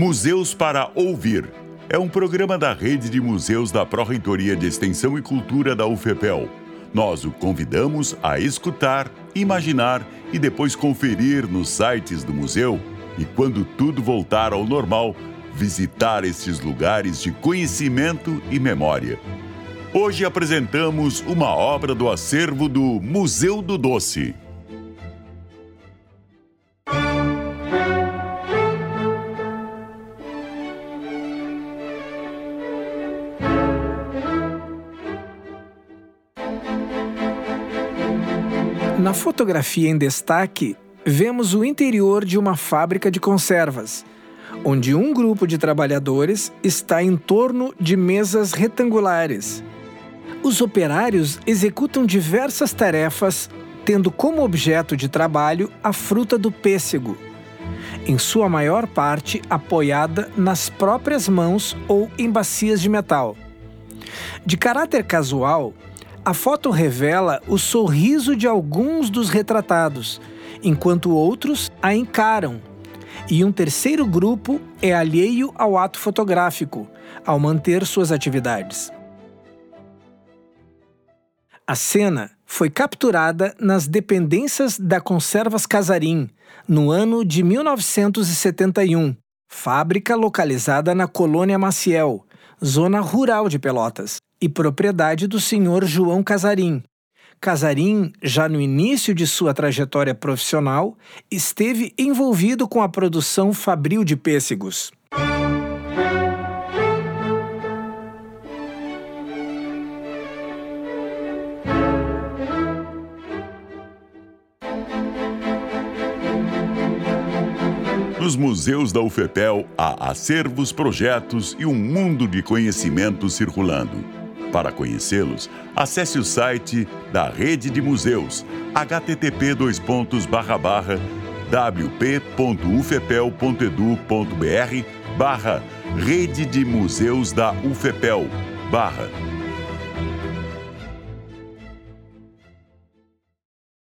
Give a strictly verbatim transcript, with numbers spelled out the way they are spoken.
Museus para Ouvir. É um programa da Rede de Museus da Pró-Reitoria de Extensão e Cultura da UFPEL. Nós o convidamos a escutar, imaginar e depois conferir nos sites do museu e, quando tudo voltar ao normal, visitar estes lugares de conhecimento e memória. Hoje apresentamos uma obra do acervo do Museu do Doce. Na fotografia em destaque, vemos o interior de uma fábrica de conservas, onde um grupo de trabalhadores está em torno de mesas retangulares. Os operários executam diversas tarefas, tendo como objeto de trabalho a fruta do pêssego, em sua maior parte apoiada nas próprias mãos ou em bacias de metal. De caráter casual, a foto revela o sorriso de alguns dos retratados, enquanto outros a encaram, e um terceiro grupo é alheio ao ato fotográfico, ao manter suas atividades. A cena foi capturada nas dependências da Conservas Casarim, no ano de mil novecentos e setenta e um, fábrica localizada na Colônia Maciel, zona rural de Pelotas, e propriedade do senhor João Casarim. Casarim, já no início de sua trajetória profissional, esteve envolvido com a produção fabril de pêssegos. Nos museus da UFPEL há acervos, projetos e um mundo de conhecimento circulando. Para conhecê-los, acesse o site da Rede de Museus, h t t p dois pontos barra barra w p ponto u f p e l ponto e d u ponto b r barra Rede de Museus da UFPEL barra